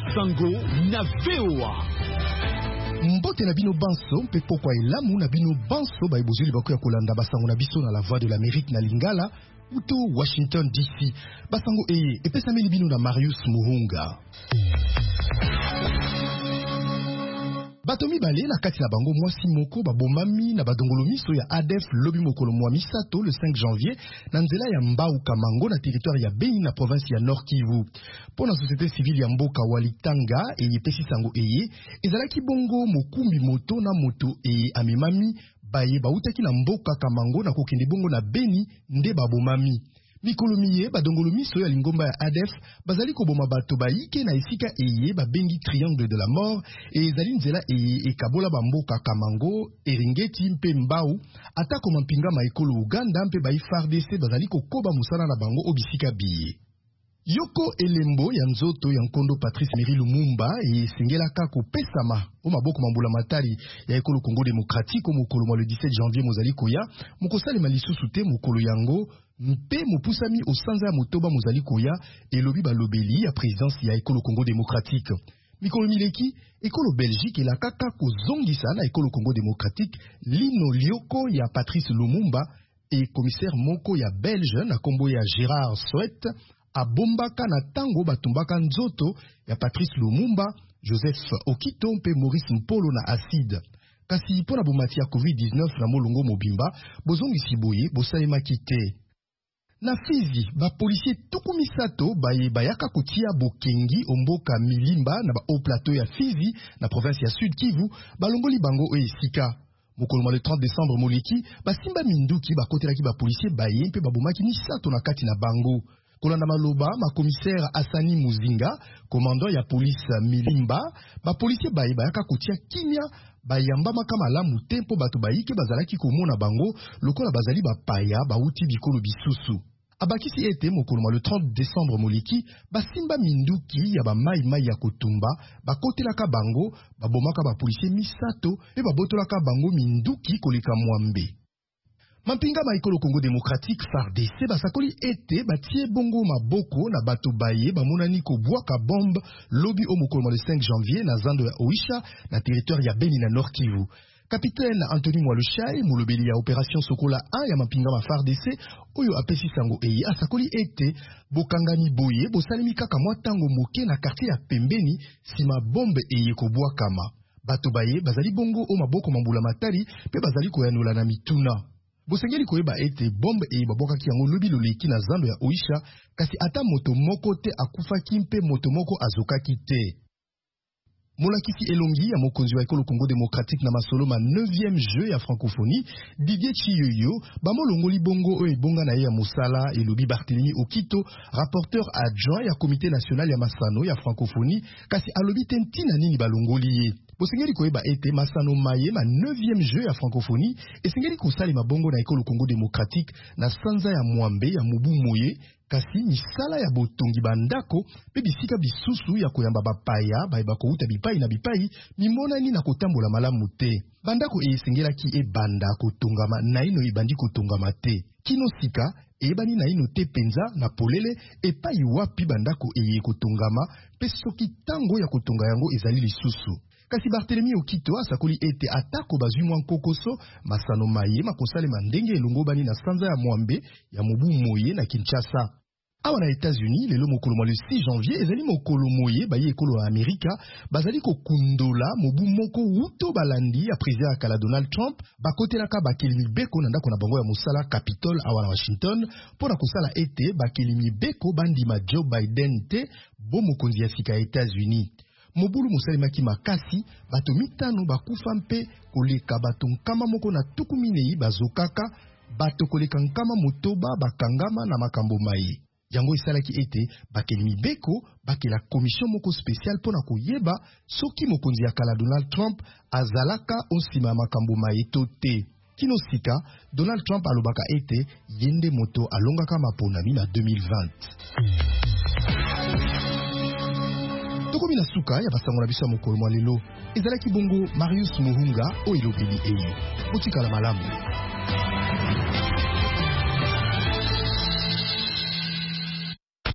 Sango na VOA. Mbote na bino banso mpe pokwa elamu na bino banso baibozeli bakoya kolanda basango na biso na la voix de l'Amérique na Lingala uto Washington DC. Basango eye epesameli bino na Marius Muhunga. Batomi bale na kati na bango mwasi moko babomami na badongolo miso ya ADF lobi mokolo mwa misato le 5 janvier na nzela ya Mbau Kamango na territoire ya Beni na province ya Nord Kivu. Pona société civile ya mboka Walitanga eyepesi sango eye ezalaki bongo mokumbi moto na moto eye amemami baye bautaki na mboka Kamango na kokende bongo na Beni nde babomami. Mikolo miye badongolo miso ya lingomba ya ADF bazali koboma bato baike na esika eye babengi triangle de la mort e ezali nzela eye ekabola bamboka Kamango, Eringeti mpe Mbau atako mampinga maekolo Uganda mpe bai FARDC bazali kokoba musala na bango obisika biye. Yoko elembo ya nzoto ya nkondo Patrice Emery Lumumba esengelaka kopesama o maboko mambula matari ya ekolo Congo démocratique mokolo mwa le 17 janvier mozali koya mokosalema lisusu te mokolo yango mpe mopusami osanza ya motoba mozali koya elobi balobeli ya présidence ya ekolo Congo démocratique. Mikolo mileki ekolo Belgique elakaka kozongisa na ekolo Congo démocratique lino lioko ya Patrice Lumumba e commissaire moko ya Belge na kombo ya Gérard Souet abombaka na tango batumbaka nzoto ya Patrice Lumumba, Joseph Okito mpe Maurice Mpolo na acide. Kasi pona bomati ya COVID-19 na molongo mobimba, bozongisi boye bosalemaki te. Na Fizi, ba policier tuku misato bayaka kotia bokengi omboka Milimba na ba haut plateau ya Fizi na province ya Sud Kivu, balongoli bango esika. Mokolo le 30 décembre moleki, basimba minduki bakotelaki ba policier baye mpe babomaki misato na kati na bango. Kolanda maloba ma commissaire Asani Muzinga, commandant ya police Milimba, ba policier baye bayaka kotia kimia bayamba makama lamu tempo bato bayike bazalaki komona bango lokola bazali bapaya bauti bikolo bisusu. Abakisi ete mokolo le 30 décembre moleki basimba minduki ya ba mai ya kotumba bakotelaka bango babomaka ba policier misato e babotolaka bango minduki koleka mwambe. Mampinga maikolo Congo démocratique FARDC basakoli ete batie bongo maboko na bato baye bamonani kobwaka bombe lobi o mokolo le 5 janvier na zando ya Oisha na territoire ya Beni na Nord Kivu. Capitaine Anthony Mwalushai molobeli ya opération Sokola 1 ya mampinga ma FARDC oyo apesi sango eye asakoli ete bokangani boye bosalemi kaka mwa tango moke na quartier ya pembeni sima bombe eye kobwakama. Bato baye bazali bongo o maboko mambula matari pe bazali koyanola na mituna. Bosengeli koyeba ete bombe e babokaki yango lobi loleki na zando ya Oisha kasi ata moto moko te akufaki mpe moto moko azokaki te. Molakisi elongi ya mokonzi wa ekolo Congo démocratique na masolo ma 9e jeu ya francophonie Didier Chiyoyo bamolongoli bongo oyo ebonga na ye ya mosala elobi Barthélemy Okito rapporteur adjoint ya comité national ya masano ya francophonie kasi alobi te ntina nini balongoli ye. Bosengeli koyeba ete masano maye ma 9e jeu ya francophonie esengeli kosalema bongo na ekolo Congo démocratique na sanza ya mwambe ya mubu moye kasi misala ya botongi bandako pe bisika bisusu ya koyamba bapaya bayeba kouta bipai na bipai mimonani na kotambola malamu te. Bandako esengelaki ebanda kotongama na ino ebandi kotongama te. Kino sika ebani na ino te penza na polele epai wapi bandako eye kotongama pe soki tango ya kotonga yango ezali lisusu. Kasi Barthélemy Okito asakoli ete atako bazwi mwa nkokoso masano maye makosalema ndenge elongo bani na sanza ya mwambe ya mubu moye na Kinshasa. Awa na États-Unis lelo mokolo le 6 janvier ezali mokolo moye baye ekolo ya Amerika bazali kokundola mobu moko wuto balandi ya président kala Donald Trump bakotelaka bakelimi beko na ndako na bango ya mosala Capitol awa na Washington pona kosala ete bakelimi beko bandima Joe Biden te bo mokonzi ya sika ya États-Unis. Mobulu mosalemaki makasi bato mitano bakufa mpe koleka bato nkama moko na tuku minei bazokaka bato koleka nkama motoba bakangama na makambo maye. Yango esalaki ete bakelimi beko bakela commission moko spécial pona koyeba soki mokonzi ya kala Donald Trump azalaka onsima ya makambo maye to te. Kino sika Donald Trump alobaka ete yende moto alongaka maponami na 2020. Tokomi na suka ya basango na biso ya mokolo mwa lelo ezalaki bongo Marius Muhunga o elobeli eye. Botikala malamu.